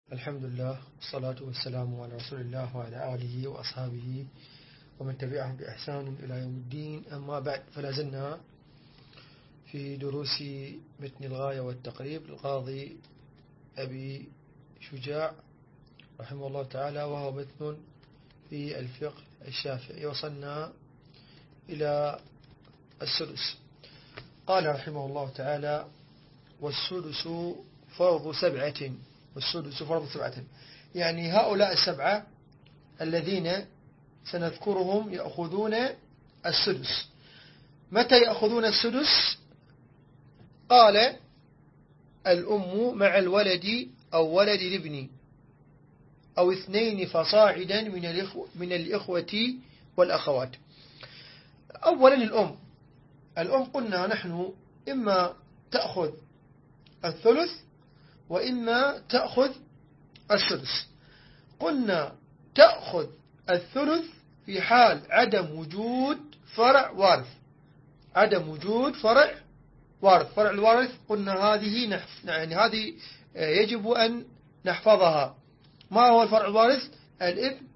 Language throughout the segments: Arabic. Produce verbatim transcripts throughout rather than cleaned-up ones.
الحمد لله والصلاة والسلام على رسول الله وعلى آله وأصحابه ومن تبعهم بإحسان إلى يوم الدين. أما بعد، فلا زلنا في دروس متن الغاية والتقريب للقاضي أبي شجاع رحمه الله تعالى، وهو متن في الفقه الشافعي. وصلنا إلى السدس. قال رحمه الله تعالى: والسدس فرض سبعة. والسدس فرض سبعة، يعني هؤلاء السبعة الذين سنذكرهم يأخذون السدس. متى يأخذون السدس؟ قال: الأم مع الولد أو ولد الابن أو اثنين فصاعدا من الإخوة, من الإخوة والأخوات. أولا الأم. الأم قلنا نحن إما تأخذ الثلث وإما تأخذ السدس. قلنا تأخذ الثلث في حال عدم وجود فرع وارث. عدم وجود فرع وارث. فرع الوارث قلنا هذه نحف يعني هذه يجب أن نحفظها. ما هو الفرع الوارث؟ الابن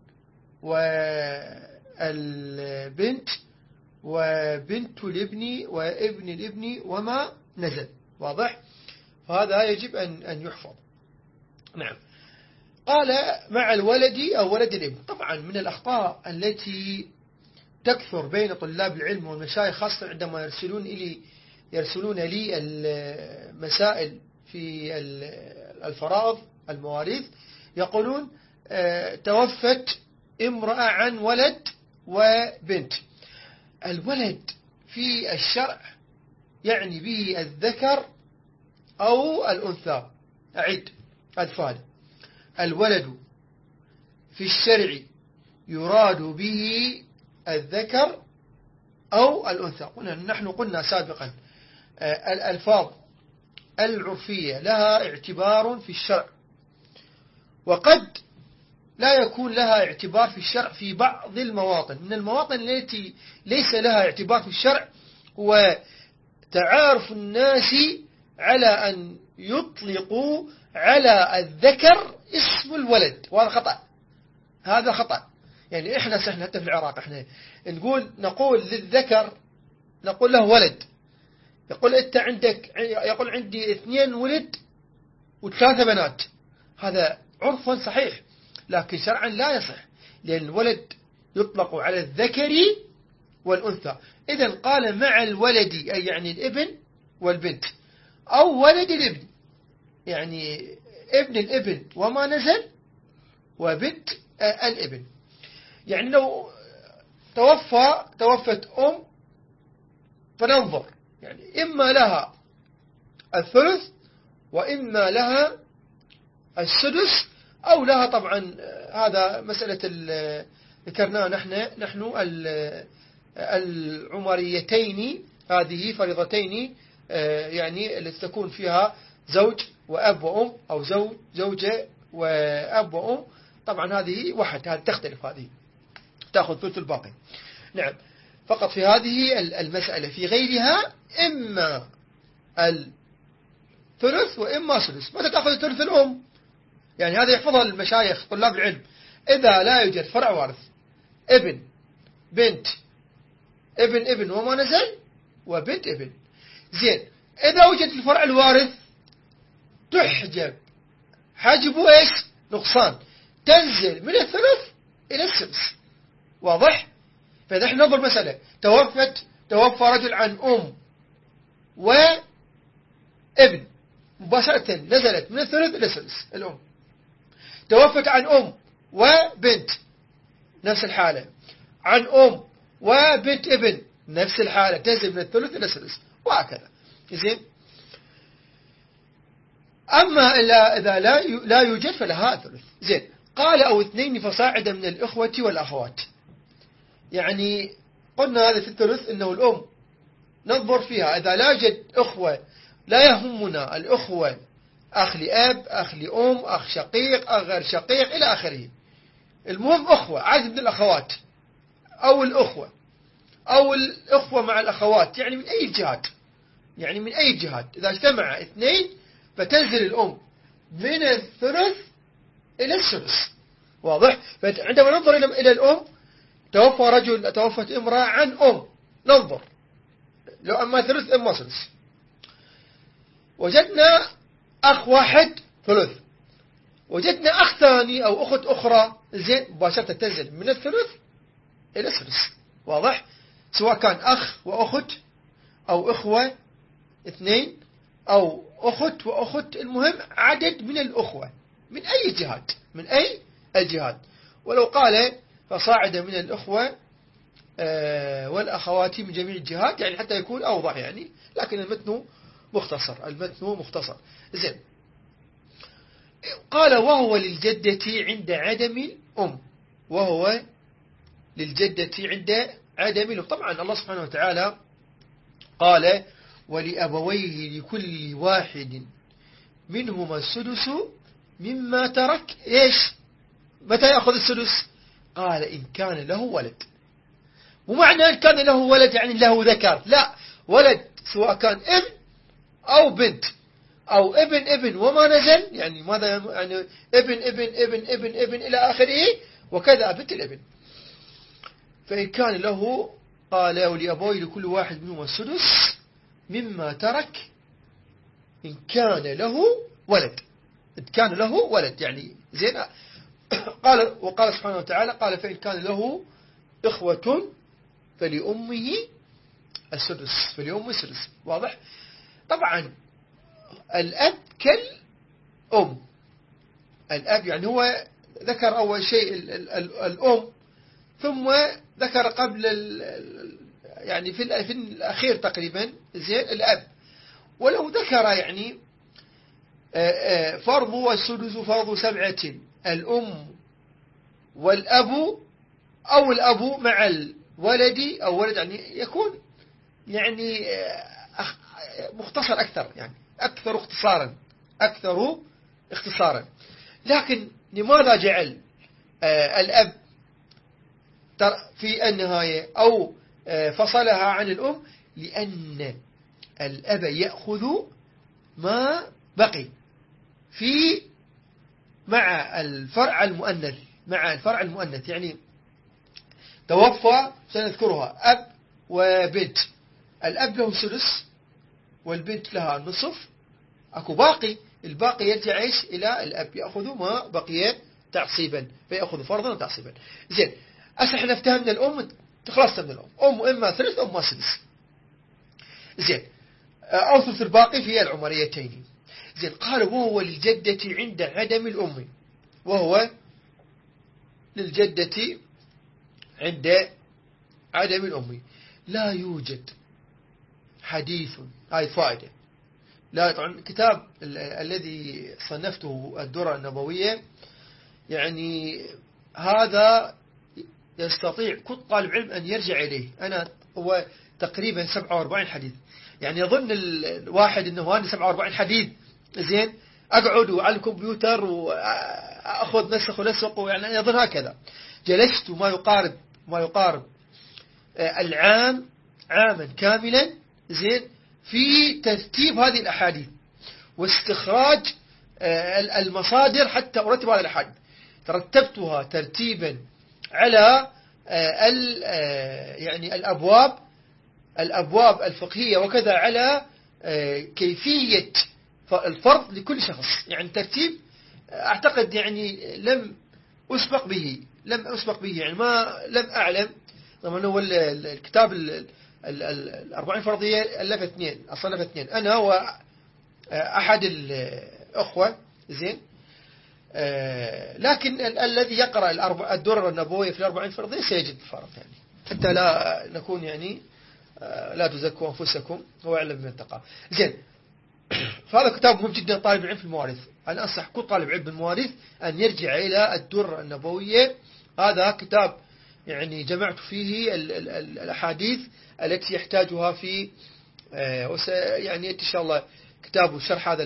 والبنت وبنت الابن وابن الابن وما نزل. واضح؟ فهذا يجب أن أن يحفظ. نعم. قال: مع الولد أو ولد الابن. طبعا من الأخطاء التي تكثر بين طلاب العلم والمشايخ، خاصة عندما يرسلون إلي يرسلون لي المسائل في الفرائض المواريث، يقولون توفت امرأة عن ولد وبنت. الولد في الشرع يعني به الذكر أو الأنثى. أعد أدفال. الولد في الشرع يراد به الذكر أو الأنثى. نحن قلنا سابقا الألفاظ العرفية لها اعتبار في الشرع، وقد لا يكون لها اعتبار في الشرع في بعض المواطن. من المواطن التي ليس لها اعتبار في الشرع هو تعارف الناس على أن يطلقوا على الذكر اسم الولد، وهذا خطأ. هذا خطأ. يعني إحنا سحنا حتى في العراق إحنا نقول نقول للذكر نقول له ولد. يقول أنت عندك يقول عندي اثنين ولد وثلاثة بنات. هذا عرفا صحيح، لكن شرعا لا يصح، لأن الولد يطلق على الذكر والأنثى. إذن قال: مع الولد أي يعني الابن والبنت، أو ولد الابن يعني ابن الابن وما نزل، وبنت الابن. يعني لو توفى توفت أم فننظر، يعني إما لها الثلث وإما لها السدس أو لها طبعا. هذا مسألة ذكرناها نحن نحن العمريتين، هذه فريضتين يعني التي تكون فيها زوج وأب وأم، أو زوج زوجة وأب وأم. طبعا هذه واحد، هذه تختلف، هذه تأخذ ثلث الباقي. نعم. فقط في هذه المسألة. في غيرها إما الثلث وإما سدس. متى تأخذ الثلث الأم؟ يعني هذا يحفظها المشايخ طلاب العلم. إذا لا يوجد فرع وارث، ابن بنت ابن ابن وما نزل وبنت ابن. زين. إذا وجد الفرع الوارث تحجب حجبه إيش؟ نقصان. تنزل من الثلث إلى السدس. واضح؟ فإذا احنا ننظر مسألة توفت توفى رجل عن أم وابن، مباشرة نزلت من الثلث إلى السدس الأم. توفت عن أم وبنت، نفس الحالة. عن أم وبنت ابن، نفس الحالة، تنزل من الثلث إلى السدس، وهكذا. زين. أما إذا لا لا يوجد فلها ثلث. زين. قال: أو اثنين فصاعدا من الإخوة والأخوات. يعني قلنا هذا في الثلث إنه الأم ننظر فيها. إذا لا يوجد أخوة، لا يهمنا الأخوة أخ لأب، أخ لأم، أخ شقيق، أخ غير شقيق إلى آخره. المهم أخوة عاد من الأخوات، أو الأخوة أو الأخوة مع الأخوات، يعني من أي جهات، يعني من أي جهات. إذا اجتمع اثنين فتنزل الأم من الثلث إلى السدس. واضح؟ فعندما ننظر إلى الأم، توفى رجل، توفت امرأة عن أم، ننظر لو أما ثلث أما سدس. وجدنا أخ واحد ثلث، وجدنا أخ ثاني أو أخت أخرى، زين مباشرة تنزل من الثلث إلى السدس. واضح؟ سواء كان أخ وأخت أو إخوة اثنين أو أخت وأخت، المهم عدد من الأخوة من أي جهاد، من أي الجهاد. ولو قال فصاعد من الأخوة والأخوات من جميع الجهات، يعني حتى يكون أوضح يعني، لكن المتن مختصر، المتن مختصر. زين، قال وهو للجدة عند عدم الأم، وهو للجدة عند عدم الأم. طبعا الله سبحانه وتعالى قال ولأبويه لكل واحد منهما السدس مما ترك. إيش متى يأخذ السدس؟ قال إن كان له ولد. ومعنى إن كان له ولد يعني له ذكر، لا، ولد سواء كان ابن أو بنت أو ابن ابن وما نزل، يعني ماذا يعني ابن ابن ابن ابن ابن إلى آخره، وكذا بنت الابن. فإن كان له، قال ولأبويه لكل واحد منهما السدس مما ترك إن كان له ولد، إن كان له ولد يعني زين. قال وقال سبحانه وتعالى قال فإن كان له إخوة فلأمه السدس، فلأمه السدس. واضح؟ طبعا الأب كالأم، الأب يعني هو ذكر أول شيء الأم، ثم ذكر قبل يعني في في الأخير تقريبا زين الأب. ولو ذكر يعني فرض والسدس فرض سبعة، الأم والأب أو الأب مع الولد أو ولد، يعني يكون يعني مختصر أكثر، يعني أكثر اختصارا، أكثر اختصارا. لكن لماذا جعل الأب في النهاية أو فصلها عن الأم؟ لأن الأب يأخذ ما بقي في مع الفرع المؤنث، مع الفرع المؤنث يعني توفى سنذكرها أب وبنت، الأب له سدس والبنت لها نصف، أكو باقي، الباقي يرجع إيش إلى الأب، يأخذ ما بقي تعصيبا، فيأخذ فرضا وتعصيبا. زين، أسا احنا افتهمنا الأم، تخلصت من الأم، أم إما ثلث أم سدس. زين، أو ثلث الباقي في العمريتين. زين، قال وهو للجدة عند عدم الأم، وهو للجدة عند عدم الأم لا يوجد حديث، هاي فائدة. لا، طبعا كتاب الذي صنفته الدرر النبوية، يعني هذا يستطيع كل طالب علم أن يرجع إليه. أنا هو تقريبا سبعة وأربعين حديث، يعني يظن الواحد أنه أنا سبعة وأربعين حديث زين أقعد على الكمبيوتر وأخذ نسخ ولسق، يعني يظن هكذا. جلست ما يقارب ما يقارب العام، عاما كاملا زين في ترتيب هذه الأحاديث واستخراج المصادر حتى أرتب هذه الأحاديث. ترتبتها ترتيبا على يعني الأبواب الأبواب الفقهية، وكذا على كيفية الفرض لكل شخص، يعني ترتيب أعتقد يعني لم أسبق به لم أسبق به يعني ما لم أعلم. طبعا هو الكتاب الأربعين فرضية ألف اثنين، أصنف اثنين، أنا وأحد الأخوة زين. لكن الذي يقرأ الدرر النبوية في الأربعين فرضية سيجد الفرق، يعني حتى لا نكون يعني لا تزكوا أنفسكم هو أعلم من اتقى. زين، فهذا كتاب مهم جدا طالب العلم في المواريث. أنا أنصح كل طالب علم بالمواريث أن يرجع إلى الدرر النبوية. هذا كتاب يعني جمعت فيه الأحاديث التي يحتاجها في يعني إن شاء الله كتاب شرح هذا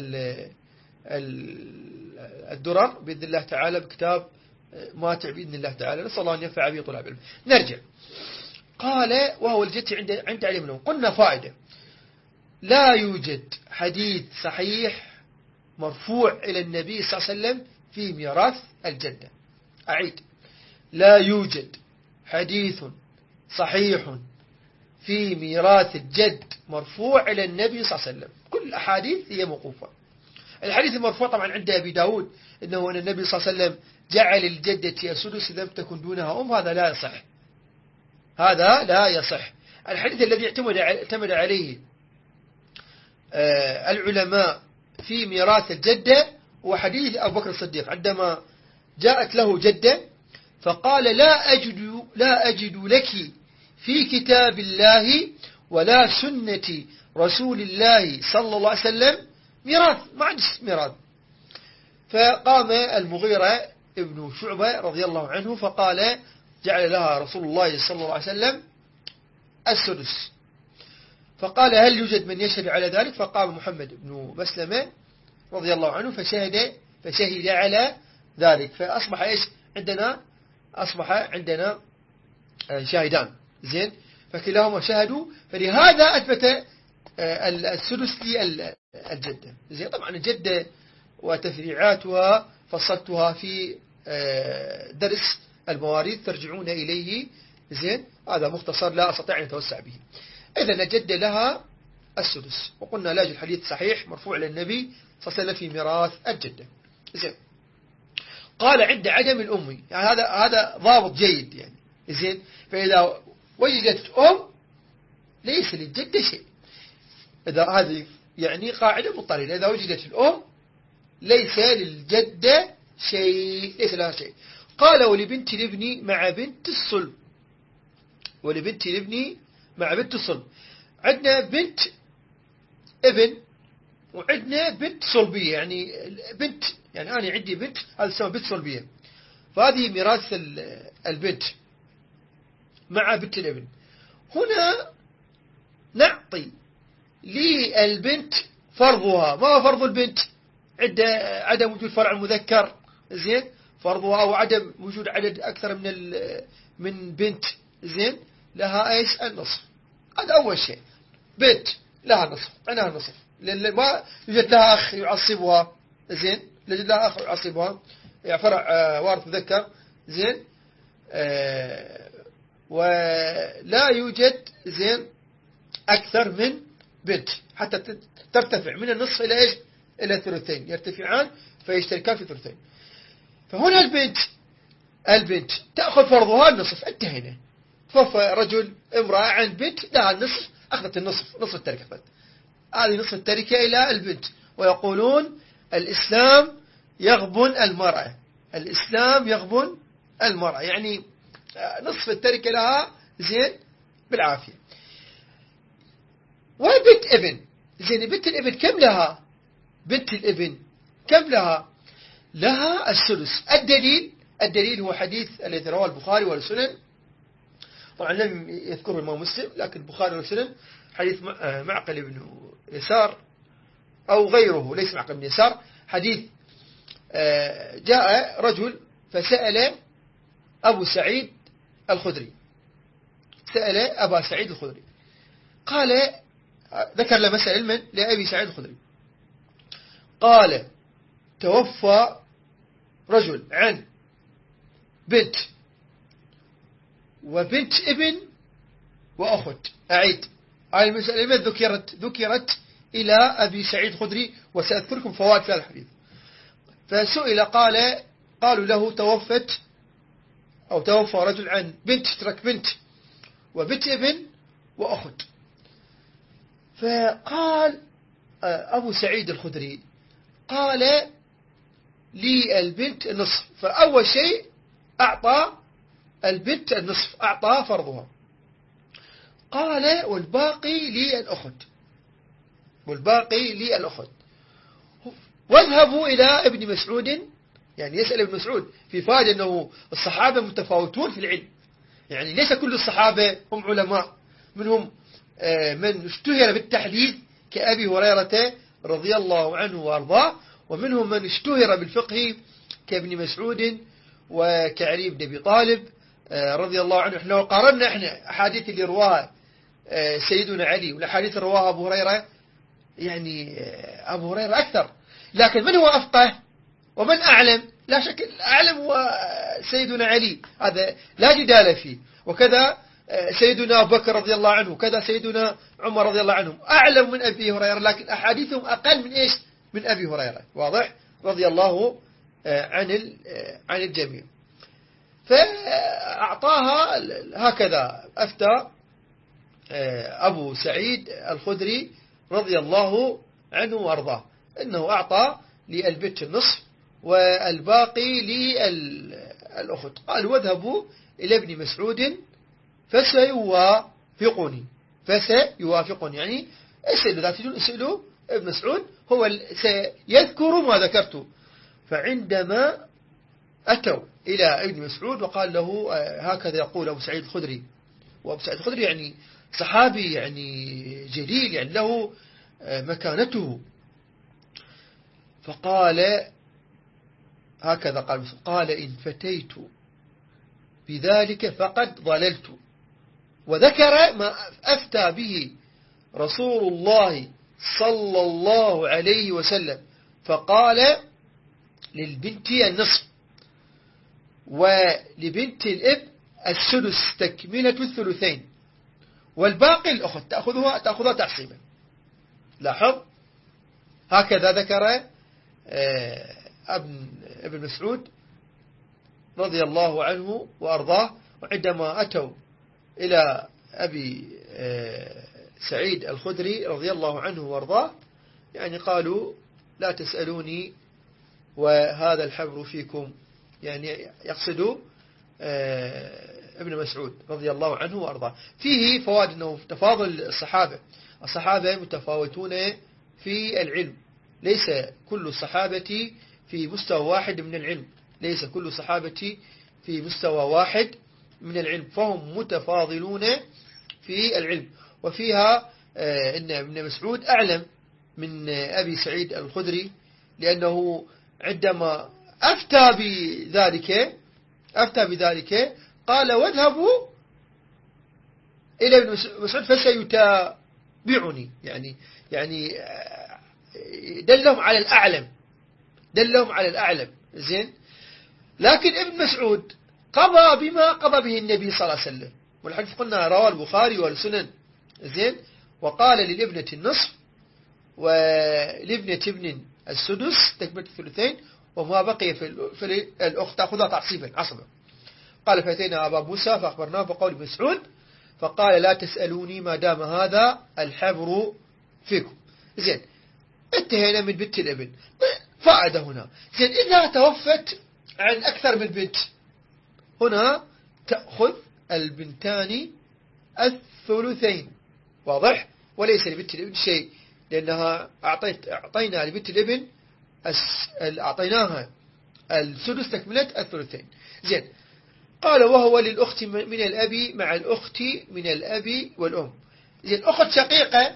الدرر بإذن الله تعالى، بكتاب ماتع بإذن الله تعالى، نسأل الله أن ينفع به طلاب العلم. نرجع، قال وهو الجدي عند عند علم الأم. قلنا فائدة، لا يوجد حديث صحيح مرفوع إلى النبي صلى الله عليه وسلم في ميراث الجدة. أعيد: لا يوجد حديث صحيح في ميراث الجد مرفوع إلى النبي صلى الله عليه وسلم. كل الأحاديث هي موقوفة. الحديث المرفوع طبعا عند أبي داود إنه أن النبي صلى الله عليه وسلم جعل الجدة السدس لم تكن دونها أم، هذا لا يصح، هذا لا يصح. الحديث الذي اعتمد اعتمد عليه العلماء في ميراث الجدة هو حديث أبو بكر الصديق عندما جاءت له جدة فقال: لا أجد, لا أجد لك في كتاب الله ولا سنة رسول الله صلى الله عليه وسلم ميراث، ما عندي ميراث. فقام المغيرة ابن شعبة رضي الله عنه فقال: جعل لها رسول الله صلى الله عليه وسلم السدس. فقال: هل يوجد من يشهد على ذلك؟ فقام محمد بن مسلمة رضي الله عنه فشهد فشهد على ذلك، فأصبح إيش عندنا؟ أصبح عندنا شاهدان، زين، فكلاهما شهدوا، فلهذا أثبت السدس للجدة، زين. طبعا الجدة وتفريعاتها فصلتها في درس المواريث ترجعون إليه، زين، هذا مختصر لا أستطيع أن أتوسع به. إذن الجدة لها السدس، وقلنا لا يوجد حديث صحيح مرفوع للنبي صلى الله عليه وسلم في ميراث الجدة، زين. قال: عند عدم الأم، يعني هذا هذا ضابط جيد يعني، زين. فإذا وجدت أم ليس للجدة شيء، إذا هذه يعني قاعدة مضطردة، إذا وجدت الأم ليس للجدة شيء، ليس لها شيء. قال: ولبنت الابن مع بنت الصلب، ولبنت الابن مع بنت الصلب. عندنا بنت ابن وعندنا بنت صلبية، يعني بنت، يعني أنا عندي بنت، هذا اسمها بنت صلبية، فهذه ميراث البنت مع بنت الابن. هنا نعطي للبنت فرضها. ما هو فرض البنت؟ عند عدم وجود فرع مذكر، زين، فرضها أو عدم وجود عدد أكثر من من بنت، زين، لها ايش؟ النصف. هذا أول شيء، بنت لها نصف، عنها النصف، لأن ما يوجد لها أخ يعصبها، زين، يوجد لها أخ يعصبها، يعني فرع آه وارث مذكر، زين، آه ولا يوجد، زين، أكثر من بنت حتى ترتفع من النصف إلى إيش؟ إلى ثلثين، يرتفعان فيشتركان في ثلثين. فهنا البنت البنت تأخذ فرضها النصف، انتهينا. توفى رجل امرأة عن بنت لها النصف، أخذت النصف، نصف التركة أخذت، هذه نصف التركة إلى البنت. ويقولون الإسلام يغبن المرأة، الإسلام يغبن المرأة، يعني نصف التركة لها، زين، بالعافية. وبنت ابن، زين، بنت الابن كم لها؟ بنت الابن كم لها؟ لها السدس. الدليل الدليل هو حديث الذي رواه البخاري والسنن، طبعا لم يذكره الإمام مسلم، لكن البخاري والسنن، حديث معقل بن يسار أو غيره، ليس معقل بن يسار، حديث جاء رجل فسأل أبو سعيد الخدري، سأل أبا سعيد الخدري، قال، ذكر له مسألة من لأبي سعيد الخدري، قال: توفى رجل عن بنت وبنت ابن وأخت. أعيد، هذه المسألة لماذا ذكرت ذكرت إلى أبي سعيد الخدري؟ وسأذكركم فوائد في هذا الحديث. فسئل، قال قالوا له: توفت أو توفى رجل عن بنت، ترك بنت وبنت ابن وأخت. فقال أبو سعيد الخدري، قال: لي البنت النصف. فأول شيء أعطى البنت النصف، أعطى فرضها. قال: والباقي لي الأخت، والباقي لي الأخت. واذهبوا إلى ابن مسعود، يعني يسأل ابن مسعود في فائدة أنه الصحابة متفاوتون في العلم، يعني ليس كل الصحابة هم علماء، منهم من اشتهر بالتحديث كأبي هريرة رضي الله عنه وأرضاه، ومنهم من اشتهر بالفقه كابن مسعود وكعلي بن أبي طالب رضي الله عنه. احنا لو قارنا احنا أحاديث اللي رواها سيدنا علي والأحاديث اللي رواها أبو هريرة، يعني أبو هريرة أكثر، لكن من هو أفقه ومن أعلم؟ لا شك الأعلم هو سيدنا علي، هذا لا جدال فيه. وكذا سيدنا أبو بكر رضي الله عنه، وكذا سيدنا عمر رضي الله عنهم أعلم من أبي هريرة، لكن أحاديثهم أقل من إيش؟ من أبي هريرة، واضح؟ رضي الله عن عن الجميع. فأعطاها هكذا، أفتى أبو سعيد الخدري رضي الله عنه وأرضاه أنه أعطى للبت النصف والباقي للأخت. قال واذهبوا إلى ابن مسعود فسيوافقني، فسيوافقني يعني اسألوا ذات جل، اسألوا ابن مسعود هو سيذكر ما ذكرته. فعندما أتوا إلى ابن مسعود وقال له هكذا يقول أبو سعيد الخدري، وأبو سعيد الخدري يعني صحابي يعني جليل، يعني له مكانته. فقال هكذا قال قال إن فتيت بذلك فقد ضللت. وذكر ما أفتى به رسول الله صلى الله عليه وسلم، فقال للبنت النصف ولبنت الاب السدس تكملة الثلثين، والباقي الأخت تأخذها تأخذها تعصيبا. لاحظ هكذا ذكر ابن ابن مسعود رضي الله عنه وأرضاه. وعندما أتوا إلى أبي سعيد الخدري رضي الله عنه وأرضاه يعني قالوا لا تسألوني وهذا الحبر فيكم، يعني يقصدوا ابن مسعود رضي الله عنه وأرضاه. فيه فوائد أنه تفاضل الصحابة، الصحابة متفاوتون في العلم، ليس كل الصحابة في مستوى واحد من العلم، ليس كل الصحابة في مستوى واحد من العلم، فهم متفاضلون في العلم. وفيها أن ابن مسعود أعلم من أبي سعيد الخدري، لأنه عندما أفتى بذلك أفتى بذلك قال واذهبوا إلى ابن مسعود فسيتابعني، يعني يعني دلهم على الأعلم، دلهم على الأعلم. زين، لكن ابن مسعود قضى بما قضى به النبي صلى الله عليه وسلم، والحديث قلنا رواه البخاري والسنن. زين، وقال للابنة النصف ولابنة ابن السدس تكملة الثلثين، وما بقي في الأخت تأخذها تعصيبا عصبا. قال فأتينا أبا موسى فأخبرناه بقول ابن مسعود فقال لا تسألوني ما دام هذا الحبر فيكم. زين، انتهينا من بنت الابن. فائدة هنا، زين إذا توفت عن أكثر من بنت، هنا تأخذ البنتان الثلثين، واضح؟ وليس لبنت الابن شيء، لأنها أعطيت أعطينا لبنت الابن أعطيناها السدس تكملة الثلثين. زين، قال وهو للأخت من الأب مع الأخت من الأب والأم. زين، أخت شقيقة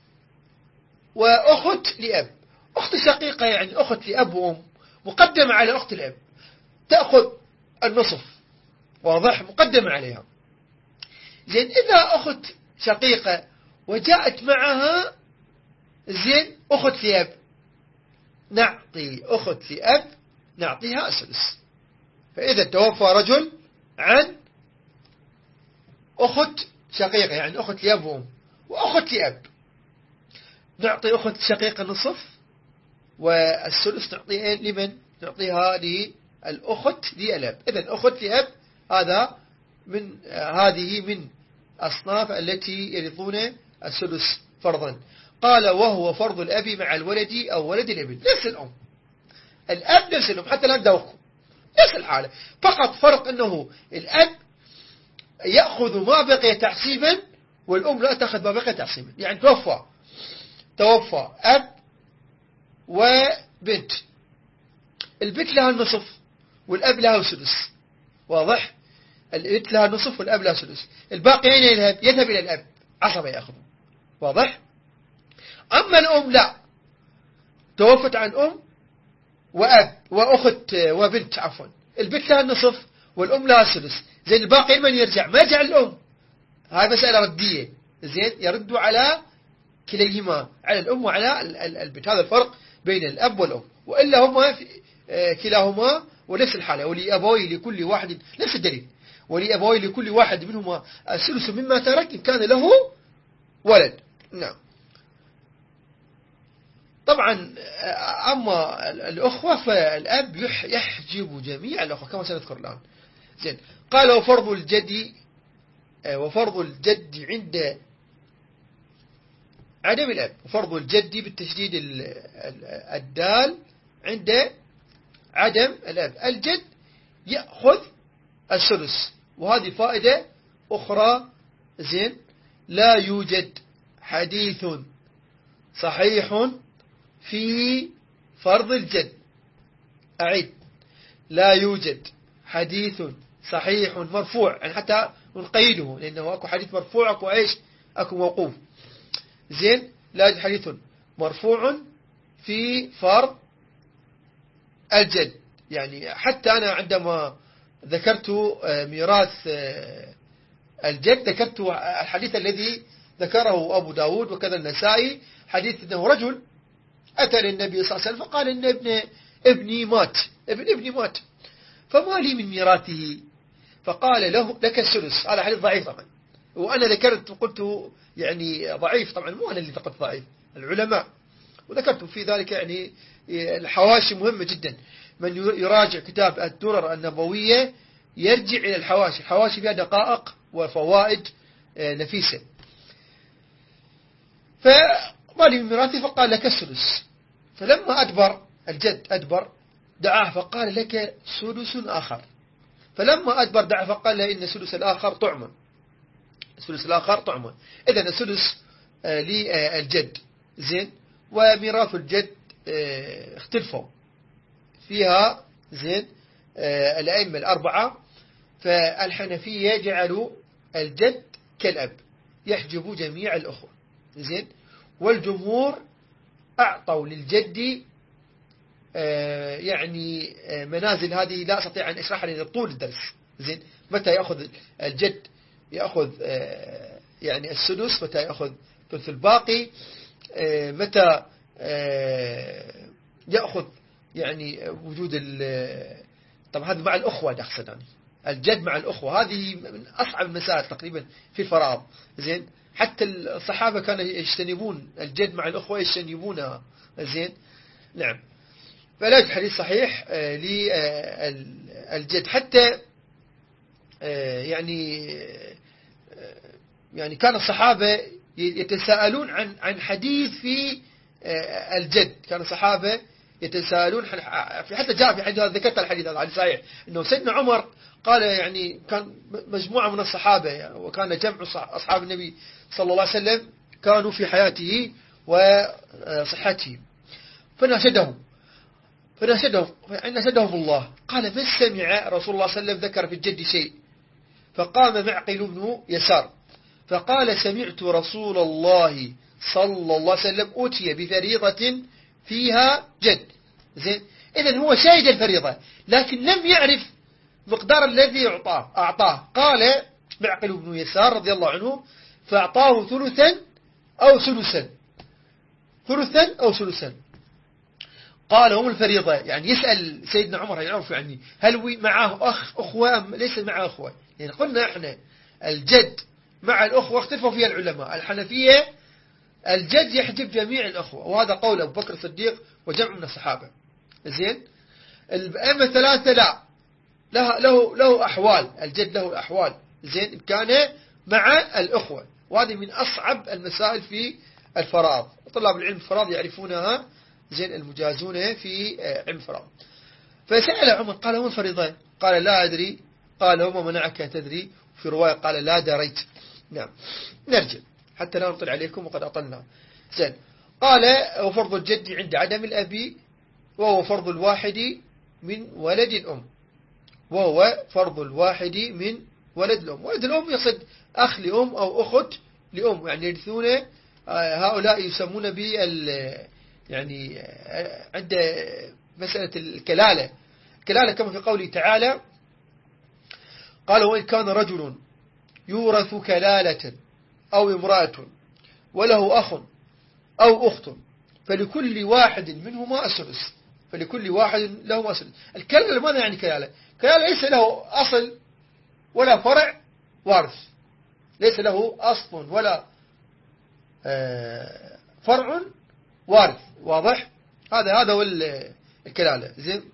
وأخت لأب. أخت شقيقة يعني أخت لأب وأم مقدمة على أخت الأب، تأخذ النصف، واضح؟ مقدمة عليها. زين، إذا أخت شقيقة وجاءت معها زين أخت لأب، نعطي أخت لأب نعطيها السدس. فإذا توفى رجل عن أخت شقيقة يعني أخت لأب وأم وأخت لأب، نعطي أخت شقيقة نصف، والسدس نعطيها لمن؟ نعطيها للأخت لأب. إذن أخت لأب هذا من هذه من أصناف التي يرثون السدس فرضا. قال وهو فرض الأب مع الولد أو ولد الابن، نفس الأم، الأب نفس الأم، حتى لا ندوخكم نفس الحالة، فقط فرق أنه الأب يأخذ ما بقي تحسيبا والأم لا تأخذ ما بقي تحسيبا. يعني توفى توفى أب وبنت، البنت لها النصف والأب لها السدس، واضح؟ البنت لها النصف والأب لها السدس، الباقي أين يذهب؟ يذهب إلى الأب، عصبة يأخذه، واضح؟ أما الأم لا، توفت عن أم وأب وأخت وبنت عفوا، البنت لها النصف والأم لها السدس. زين، الباقي من يرجع؟ ما يرجع الأم، هاي مسألة ردية. زين، يردوا على كليهما، على الأم وعلى البنت، هذا الفرق بين الأب والأم، وإلا هما كلاهما ونفس الحالة ولأبوي لكل واحد نفس الدليل ولأبوي لكل واحد منهما الثلث مما ترك إن كان له ولد. نعم. طبعا أما الأخوة فالأب يحجب جميع الأخوة كما سنذكر الآن. زين. قال وفرض الجد وفرض الجد عند عدم الأب، وفرض الجد بالتشديد الدال عند عدم الأب. الجد يأخذ الثلث، وهذه فائدة أخرى. زين. لا يوجد حديث صحيح في فرض الجد. أعيد، لا يوجد حديث صحيح مرفوع، يعني حتى نقيده لأنه أكو حديث مرفوع أكو إيش أكو موقوف. زين. لا يوجد حديث مرفوع في فرض الجد. يعني حتى أنا عندما ذكرت ميراث الجد ذكرت الحديث الذي ذكره أبو داود وكذا النسائي، حديث أنه رجل أتى للنبي صلى الله عليه وسلم فقال إن ابن ابني مات، ابن ابني مات فما لي من ميراثه؟ فقال له لك الثلث. هذا حديث ضعيف طبعا، وأنا ذكرت وقلت يعني ضعيف طبعا، مو أنا اللي فقط ضعيف، العلماء، وذكرت في ذلك يعني الحواشي مهمة جدا. من يراجع كتاب الدرر النبوية يرجع إلى الحواشي، الحواشي فيها دقائق وفوائد نفيسة. فما لي من ميراثي؟ فقال لك الثلث. فلما أدبر الجد أدبر دعاه فقال لك ثلث آخر. فلما أدبر دعاه فقال له إن الثلث الآخر طعمه، الثلث الآخر طعمه. إذن الثلث للجد. زين. وميراث الجد اختلفوا فيها. زين. الأئمة الأربعة، فالحنفية جعلوا الجد كالأب يحجب جميع الأخوة. زين. والجمهور أعطوا للجد يعني منازل، هذه لا أستطيع أن أشرحها لأن طول الدرس. زين. متى يأخذ الجد يأخذ يعني السدس، متى يأخذ ثلث الباقي، متى يأخذ يعني وجود طبعا هذا مع الأخوة أقصد يعني الجد مع الأخوة، هذه من أصعب المسائل تقريبا في الفرائض. زين. حتى الصحابة كانوا يجتنبون الجد مع الأخوة، يجتنبونها. زين. نعم. فلا يوجد حديث صحيح للجد. حتى يعني يعني كان الصحابة يتساءلون عن عن حديث في الجد، كان الصحابة يتساءلون في، حتى جاء في حديث ذكرت الحديث هذا صحيح انه سيدنا عمر قال يعني كان مجموعة من الصحابة وكان جمع أصحاب النبي صلى الله عليه وسلم كانوا في حياته وصحته، فناشدهم فناشدهم فناشدهم الله. قال ما سمع رسول الله صلى الله عليه وسلم ذكر في الجد شيء. فقام معقل بن يسار فقال سمعت رسول الله صلى الله عليه وسلم أتي بفريضة فيها جد. زين. إذن هو شاهد الفريضة لكن لم يعرف مقدار الذي أعطاه أعطاه قال معقل بن يسار رضي الله عنه فأعطاه ثلثا أو ثلثا ثلثا أو ثلثا. قال هم الفريضة، يعني يسأل سيدنا عمر يعرف يعني هل معه أخ أخوة أم ليس معه أخوة. يعني قلنا إحنا الجد مع الأخوة اختلفوا فيها العلماء. الحنفية الجد يحجب جميع الأخوة، وهذا قول أبو بكر الصديق وجمع من الصحابة. زين. الأئمة الثلاثة لا، له له له أحوال، الجد له أحوال. زين. كان مع الأخوة، وهذه من أصعب المسائل في الفرائض، طلاب العلم الفرائض يعرفونها. زين. المجازون في علم الفرائض. فسأل عمر قال وما الفريضة؟ قال لا أدري. قال وما منعك تدري؟ في رواية قال لا دريت. نعم. نرجع حتى لا نطل عليكم وقد أطلنا. زين. قال وفرض الجد عند عدم الأب وهو فرض الواحد من ولد الأم، وهو فرض الواحد من ولد الأم. ولد الأم يقصد أخ لأم أو أخت لأم، يعني يرثون. هؤلاء يسمون بال يعني عند مسألة الكلالة، الكلالة كما في قوله تعالى قال وإن كان رجل يورث كلالة أو امرأة وله أخ أو أخت فلكل واحد منهما السدس. فلكل واحد له أصل. الكلالة ماذا يعني كلالة؟ كلالة ليس له أصل ولا فرع وارث، ليس له أصل ولا فرع وارث. واضح؟ هذا هذا هو الكلالة. زين.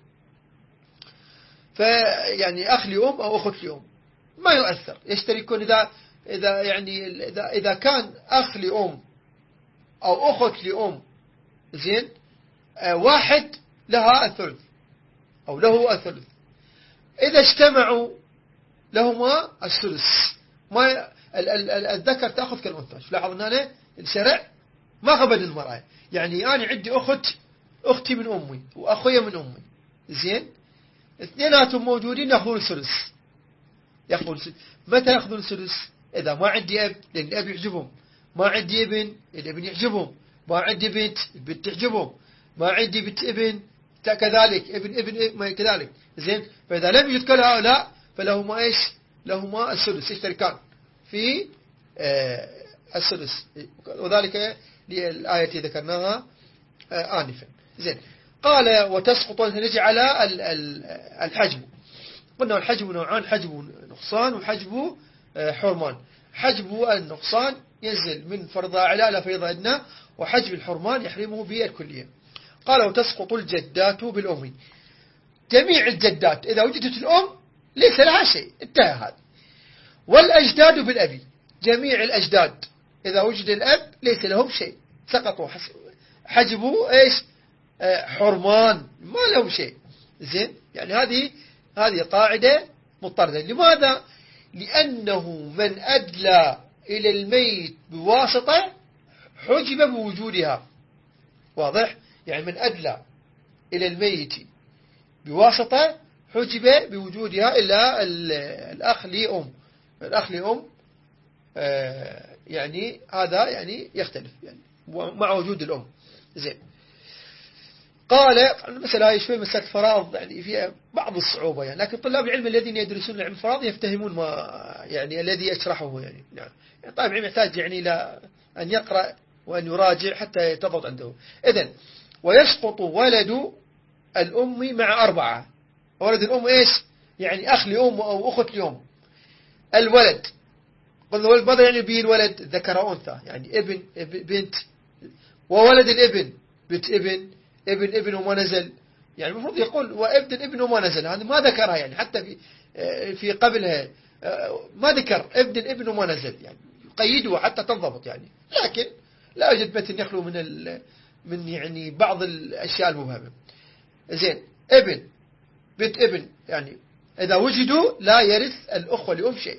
فيعني أخ لأم أو أخت لأم ما يؤثر، يشتركون. إذا إذا يعني إذا إذا كان أخ لأم أو أخت لأم، زين، واحد لها الثلث أو له الثلث، إذا اجتمعوا لهما الثلث. ما الذكر تأخذ كالأنثى. لاحظنا هنا الشرع ما قبل المرأة. يعني أنا عندي أخت، أختي من أمي وأخويا من أمي، زين، اثنيناتهم موجودين يأخذون الثلث. يأخذون الثلث. متى يأخذون الثلث؟ إذا ما عندي أب، لأن الأب يحجبهم. ما عندي ابن، الابن يحجبهم. ما عندي بنت، البنت تحجبهم. ما عندي بنت ابن كذلك، ابن ابن كذلك. زين. فإذا لم يوجد كل هؤلاء فلهما إيش؟ لهما الثلث، يشتركان في آه الثلث. وذلك للآية التي ذكرناها آه آنفا. زين. قال وتسقط. نجي على الحجب. قلنا الحجب نوعان: حجب نقصان وحجب آه حرمان. حجب النقصان ينزل من فرض أعلى إلى فرض أدنى، وحجب الحرمان يحرمه بالكلية. قال وتسقط الجدات بالأم. جميع الجدات إذا وجدت الأم ليس لها شيء، انتهى هذا. والأجداد بالأبي. جميع الأجداد إذا وجد الأب ليس لهم شيء، سقطوا. حجبوا إيش؟ حرمان، ما لهم شيء. زين. يعني هذه هذه قاعدة مضطردة. لماذا؟ لأنه من أدلى إلى الميت بواسطة حجب بوجودها. واضح؟ يعني من أدلى إلى الميت بواسطة حجب بوجودها إلا الأخ لأم. الأخ لأم آه يعني هذا يعني يختلف يعني مع وجود الأم. زين. قال مثلا هاي شوي مسألة فرائض يعني فيها بعض الصعوبة يعني، لكن طلاب العلم الذين يدرسون علم الفرائض يفتهمون ما يعني الذي يشرحه يعني. نعم. يعني طالب العلم يحتاج يعني إلى أن يقرأ وأن يراجع حتى يتضبط عنده. إذن ويسقط ولد الأم مع أربعة. ولد الأم إيش؟ يعني أخ لأم أو أخت لأم. الولد قلنا ولد ماذا يعني به؟ الولد ذكر أنثى، يعني ابن بنت، وولد الابن بنت ابن ابن ابن وما نزل. يعني المفروض يقول وابن الابن وما نزل، هذا ما ذكرها يعني حتى في في قبلها ما ذكر ابن الابن وما نزل، يعني يقيده حتى تنضبط يعني. لكن لا يوجد متن يخلو من ال من يعني بعض الأشياء المبهمة. زين. ابن بنت ابن يعني إذا وجدوا لا يرث الأخوة لأم شيء.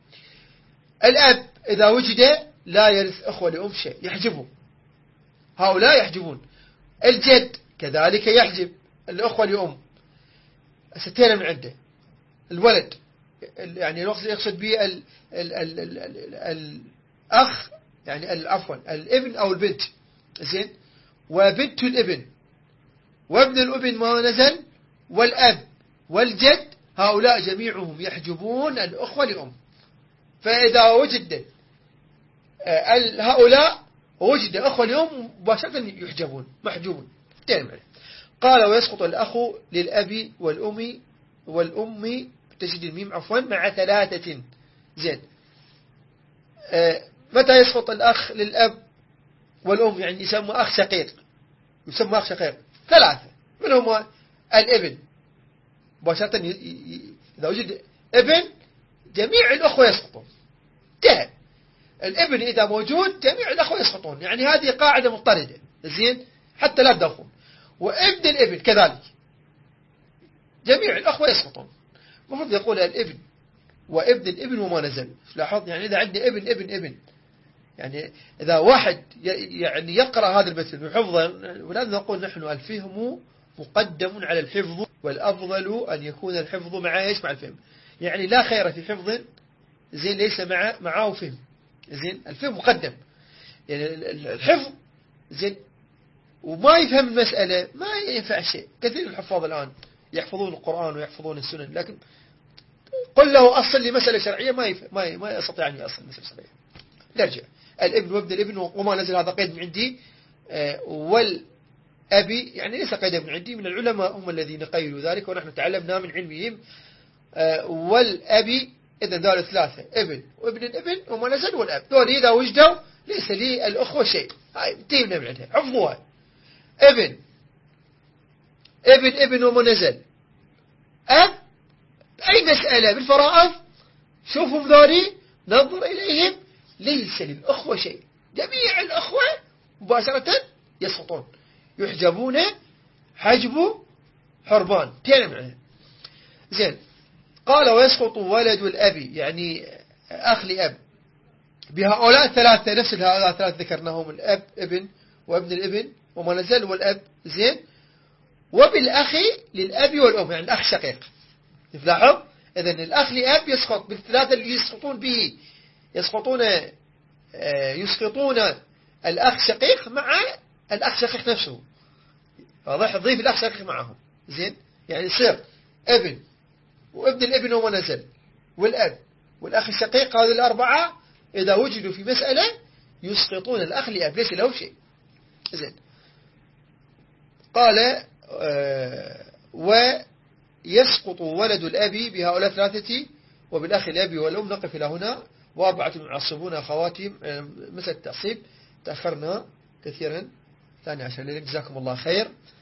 الأب إذا وجد لا يرث أخوة لأم شيء، يحجبهم. هؤلاء يحجبون. الجد كذلك يحجب الأخوة لأم. ستين من عنده. الولد يعني يقصد به ال ال ال ال ال الأخ يعني عفوا الابن أو البنت. زين. وبنت الابن وابن الابن ما نزل، والأب والجد هؤلاء جميعهم يحجبون الأخوة لأم. فإذا وجد هؤلاء ووجد أخوة لأم مباشرة يحجبون محجوبون. قال ويسقط الأخ للأب والأم والأم بتشديد الميم عفوا مع ثلاثة. زين. متى يسقط الأخ للأب والأم؟ يعني يسمى أخ شقيق، يسمى أخ شقيق ثلاثة. من هما؟ الابن مباشرة إذا وجد ابن جميع الأخوة يسقطون. انتهى. الابن إذا موجود جميع الأخوة يسقطون، يعني هذه قاعدة مضطردة. زين. حتى لا تدخل. وابن الابن كذلك جميع الأخوة يسقطون. المفروض يقول الابن وابن الابن وما نزل. لاحظ يعني إذا عندي ابن ابن ابن يعني إذا واحد يعني يقرأ هذا المثل بحفظه، ولازم نقول نحن الفهم مقدم على الحفظ، والأفضل أن يكون الحفظ مع إيش؟ مع الفهم. يعني لا خير في حفظ زين ليس مع معه فهم. زين. الفهم مقدم. يعني الحفظ زين وما يفهم المسألة ما ينفع شيء. كثير من الحفاظ الآن يحفظون القرآن ويحفظون السنن، لكن قل له أصل لي مسألة شرعية ما يف... ما ي... ما يستطيع أن يأصل مسألة شرعية. نرجع. الابن وابن الابن وما نزل، هذا قيد من عندي. آه وال أبي، يعني ليس قيدا من عندي، من العلماء هم الذين قيلوا ذلك ونحن تعلمنا من علمهم. والأبي إذا دول ثلاثة، ابن وابن الابن وما نزل والأب، دول إذا وجدوا ليس لي الأخوة شيء، هاي انتهينا من عندها، حفظوها. ابن ابن ابن وما نزل أب، أي مسألة بالفرائض شوفوا ذولي ننظر إليهم ليس للأخوة شيء، جميع الأخوة مباشرة يسقطون، يحجبون حجب حربان. انتهينا من عندها. زين، قال ويسقط ولد الأب، يعني أخ لأب، بهؤلاء الثلاثة، نفس هؤلاء الثلاثة ذكرناهم، الأب ابن وابن الابن وما نزل والأب. زين، وبالأخ للأب والأم، يعني الأخ شقيق. تلاحظ إذن الأخ لأب يسقط بالثلاثة اللي يسقطون به، يسقطون يسقطون الأخ شقيق مع الأخ شقيق نفسه، واضح، ضيف الأخ شقيق معهم. زين، يعني يصير ابن وابن الابن وما نزل والأب والأخ الشقيق، هذه الأربعة إذا وجدوا في مسألة يسقطون الأخ لأب، ليس له شيء. زين، قال آه ويسقط ولد الأب بهؤلاء ثلاثة وبالأخ الأب والأم. نقف إلى هنا. وأربعة معصبون أخواتهم، مثل التعصيب تأخرنا كثيرا. ثاني عشر ليلة، جزاكم الله خير.